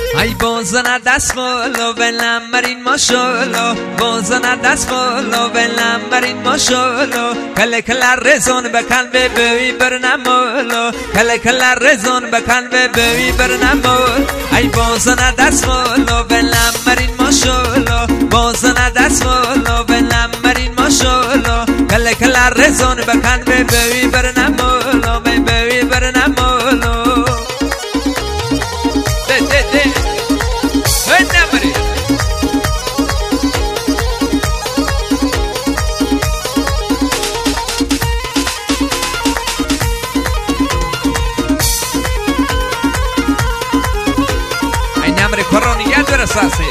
ای بازن دست بالا ولم برین ماشالله بازن دست بالا ولم برین ماشالله کله کله رزون بکن ببی برنمالا کله کله رزون بکن ببی برنمال ای بازن دست بالا ولم برین ماشالله بازن دست بالا ولم برین ماشالله کله کله رزون بکن ببی برنمالا ببی برنمالا koroniye döresası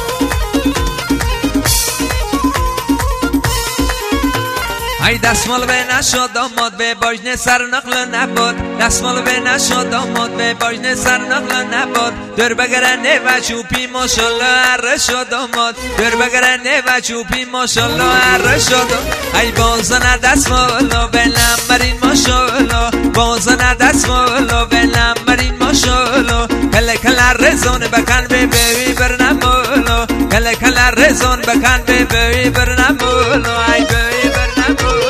ای دستمال به نشد آمد به باجن سر نقل نبود دستمال به نشد آمد به باجن سر نقل نبود در بگرنه و چوپی ماشالله اره شد آمد در بگرنه و چوپی ماشالله اره شد ای بازن دستمال به لمبرین ماشالله بازن دستمال به لمبرین ماشالله کله کله رزون بکن ببی برنمالو کله کله رزون بکن ببی برنمالو ای ببی برنمالو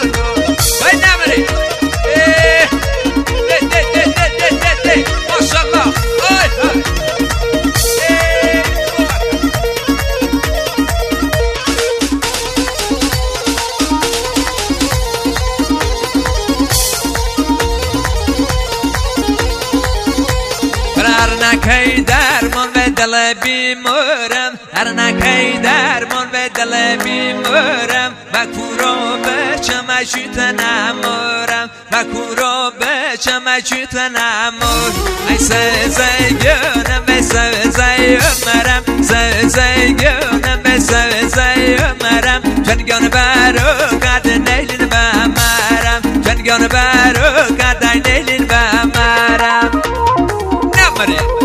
نکی درمان به دل بیمارم هر نکی درمان به دل بیمارم و کورا به چمچیت نمارم و کورا به چمچیت نمار ای سزیگانم به سزیگانم سزیگانم به سزیگانم چنگان برکت نیلین بمرم چنگان برکت نیلین بمرم نمره